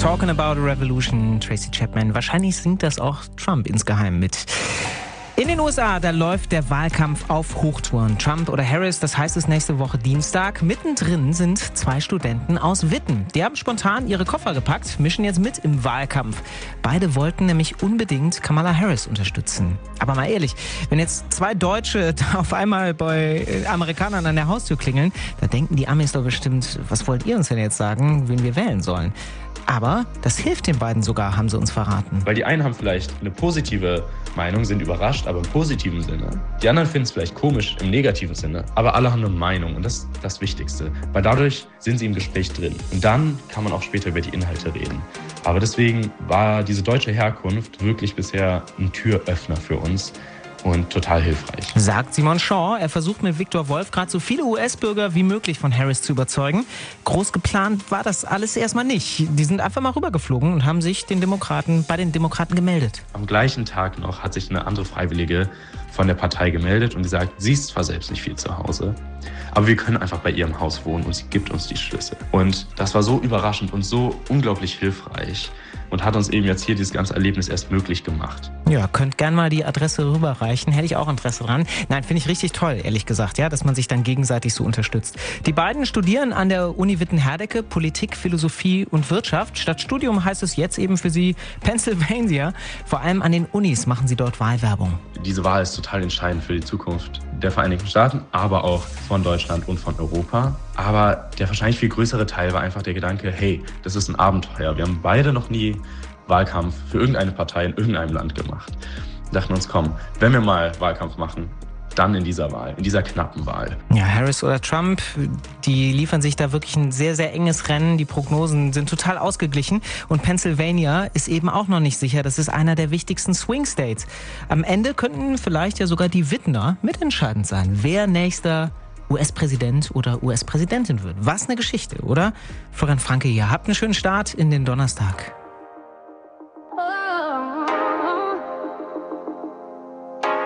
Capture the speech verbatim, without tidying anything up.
Talking about a revolution, Tracy Chapman. Wahrscheinlich singt das auch Trump insgeheim mit. In den U S A, da läuft der Wahlkampf auf Hochtouren. Trump oder Harris, das heißt es nächste Woche Dienstag. Mittendrin sind zwei Studenten aus Witten. Die haben spontan ihre Koffer gepackt, mischen jetzt mit im Wahlkampf. Beide wollten nämlich unbedingt Kamala Harris unterstützen. Aber mal ehrlich, wenn jetzt zwei Deutsche da auf einmal bei Amerikanern an der Haustür klingeln, da denken die Amis doch bestimmt, was wollt ihr uns denn jetzt sagen, wen wir wählen sollen? Aber das hilft den beiden sogar, haben sie uns verraten. Weil die einen haben vielleicht eine positive Meinung, sind überrascht, aber im positiven Sinne. Die anderen finden es vielleicht komisch im negativen Sinne, aber alle haben eine Meinung und das ist das Wichtigste. Weil dadurch sind sie im Gespräch drin und dann kann man auch später über die Inhalte reden. Aber deswegen war diese deutsche Herkunft wirklich bisher ein Türöffner für uns. Und total hilfreich. Sagt Simon Shaw. Er versucht mit Viktor Wolf gerade so viele U S-Bürger wie möglich von Harris zu überzeugen. Groß geplant war das alles erstmal nicht. Die sind einfach mal rübergeflogen und haben sich den Demokraten bei den Demokraten gemeldet. Am gleichen Tag noch hat sich eine andere Freiwillige von der Partei gemeldet und gesagt, sie ist zwar selbst nicht viel zu Hause, aber wir können einfach bei ihrem Haus wohnen und sie gibt uns die Schlüssel. Und das war so überraschend und so unglaublich hilfreich und hat uns eben jetzt hier dieses ganze Erlebnis erst möglich gemacht. Ja, könnt gern mal die Adresse rüberreichen, hätte ich auch Interesse dran. Nein, finde ich richtig toll, ehrlich gesagt, ja, dass man sich dann gegenseitig so unterstützt. Die beiden studieren an der Uni Witten-Herdecke Politik, Philosophie und Wirtschaft. Statt Studium heißt es jetzt eben für sie Pennsylvania. Vor allem an den Unis machen sie dort Wahlwerbung. Diese Wahl ist total entscheidend für die Zukunft der Vereinigten Staaten, aber auch von Deutschland und von Europa. Aber der wahrscheinlich viel größere Teil war einfach der Gedanke, hey, das ist ein Abenteuer. Wir haben beide noch nie Wahlkampf für irgendeine Partei in irgendeinem Land gemacht. Wir dachten uns, komm, wenn wir mal Wahlkampf machen, dann in dieser Wahl, in dieser knappen Wahl. Ja, Harris oder Trump, die liefern sich da wirklich ein sehr, sehr enges Rennen. Die Prognosen sind total ausgeglichen. Und Pennsylvania ist eben auch noch nicht sicher. Das ist einer der wichtigsten Swing States. Am Ende könnten vielleicht ja sogar die Wittener mitentscheidend sein, wer nächster U S-Präsident oder U S-Präsidentin wird. Was eine Geschichte, oder? Florian Franke hier. Habt einen schönen Start in den Donnerstag.